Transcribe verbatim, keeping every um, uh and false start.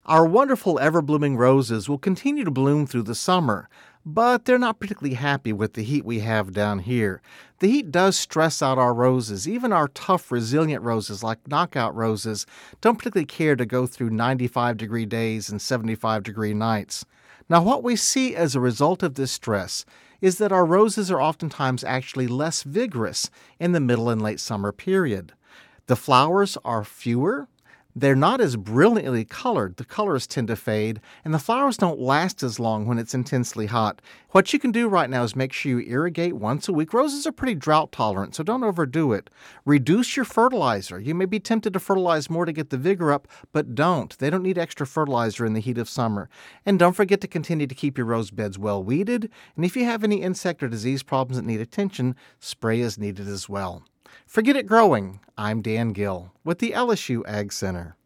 Our wonderful ever-blooming roses will continue to bloom through the summer, but they're not particularly happy with the heat we have down here. The heat does stress out our roses. Even our tough, resilient roses, like knockout roses, don't particularly care to go through ninety-five degree days and seventy-five degree nights. Now, what we see as a result of this stress is that our roses are oftentimes actually less vigorous in the middle and late summer period. The flowers are fewer. They're not as brilliantly colored. The colors tend to fade, and the flowers don't last as long when it's intensely hot. What you can do right now is make sure you irrigate once a week. Roses are pretty drought tolerant, so don't overdo it. Reduce your fertilizer. You may be tempted to fertilize more to get the vigor up, but don't. They don't need extra fertilizer in the heat of summer. And don't forget to continue to keep your rose beds well weeded, and if you have any insect or disease problems that need attention, spray is needed as well. For Get It Growing, I'm Dan Gill with the L S U Ag Center.